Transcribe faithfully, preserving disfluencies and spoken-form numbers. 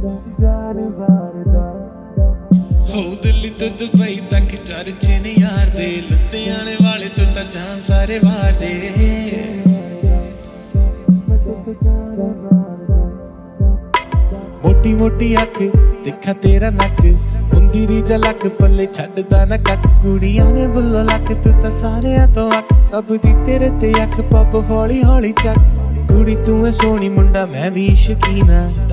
ਹੋ ਦਿੱਲੀ ਤੋਂ ਦੁਬਈ ਤੱਕ ਚਰਚੇ ਨੇ ਯਾਰ ਦੇ, ਲੁਧਿਆਣੇ ਵਾਲੇ ਤੋਂ ਤਾਂ ਜਾਂ ਸਾਰੇ ਬਾਹਰ ਦੇ। ਮੋਟੀ ਮੋਟੀ ਅੱਖ ਦੇਖਾ ਤੇਰਾ ਨੱਕ, ਹੁੰਦੀ ਰੀ ਝਲਕ ਪੱਲੇ ਛੱਡਦਾ ਨਾ ਕੱਕ। ਕੁੜੀਆਂ ਨੇ ਬੁੱਲੋ ਲੱਕ ਤੂੰ ਤਾਂ ਸਾਰਿਆਂ ਤੋਂ ਅੱਖ, ਸਭ ਦੀ ਤੇਰੇ ਤੇ ਅੱਖ ਪੱਬ ਹੌਲੀ ਹੌਲੀ ਚੱਕ। ਕੁੜੀ ਤੂੰ ਐ ਸੋਹਣੀ ਮੁੰਡਾ ਮੈਂ ਵੀ ਸ਼ਕੀਨਾ,